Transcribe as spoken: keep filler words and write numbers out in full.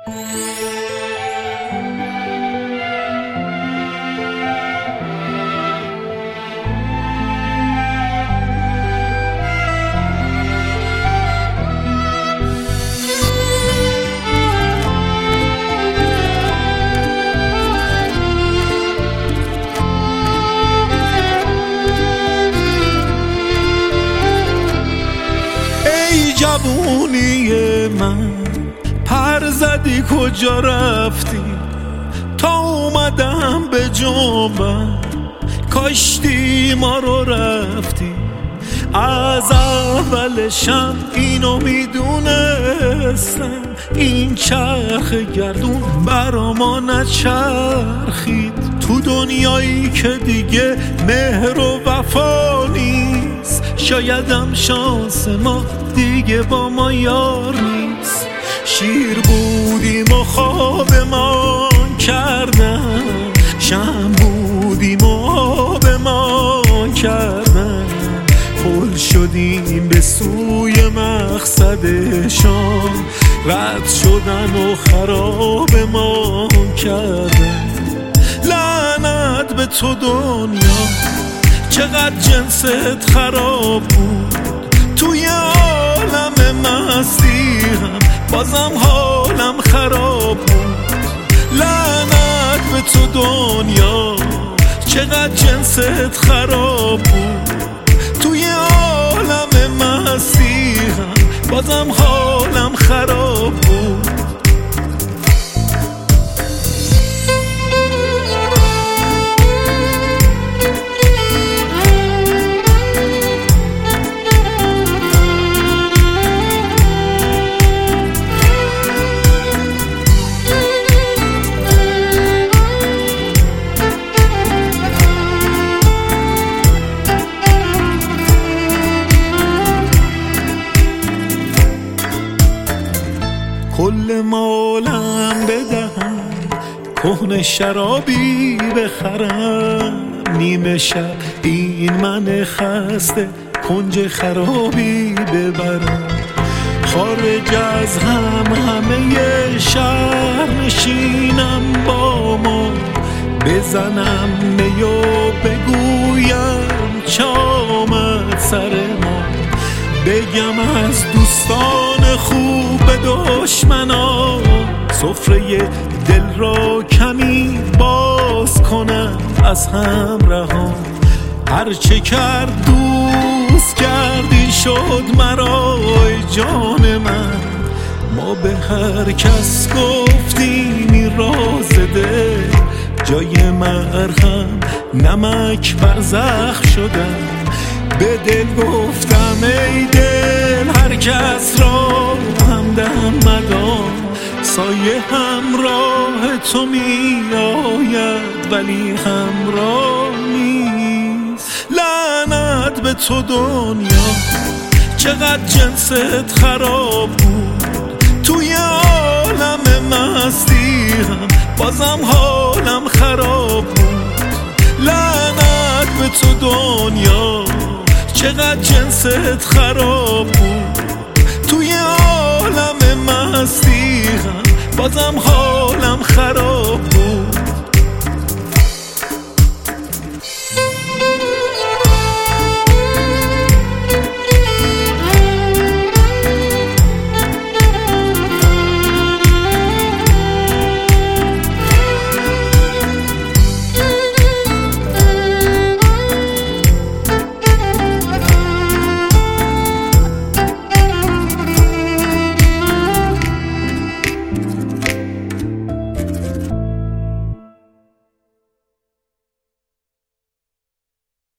جوونی من پر زدی کجا رفتی تا اومدم به جنبم کاشتی ما رو رفتی از اولشم اینو میدونستم این چرخ گردون برا ما نچرخید تو دنیایی که دیگه مهر و وفا نیست شایدم شانس ما دیگه با ما یار نیست شیر بودیم و خوابمان کردن شم بودیم و آبمان کردن پل شدیم به سوی مقصدشان رد شدن و خرابمان کردن لعنت به تو دنیا چقدر جنست خراب بود توی عالم مستی هم بازم حالم خراب بود لعنت به تو دنیا چقدر جنست خراب بود توی عالم مستی هم بازم حالم خراب بود کل مالم بدهم کهنه شرابی بخرم نیمه شب این من خسته کنج خرابی ببرم خارج از هم همه شهر نشینم با ما بزنم میو بگویم چه آمد سر ما بگم از دوستان خوب به دشمنا سفره دل را کمی باز کنم از همراهان هرچه کرد دوست کردی شد مرا ای جان من ما به هر کس گفتیم این راز دل جای مرهم نمک بر زخم شدم به دل گفتم ای دل هر کس را همدم مدام سایه همراه تو می آید ولی همراه نیست لعنت به تو دنیا چقدر جنست خراب بود توی عالم مستی هم بازم حالم خراب بود لعنت به تو دنیا چقدر جنست خراب بود توی عالم مستی هم بازم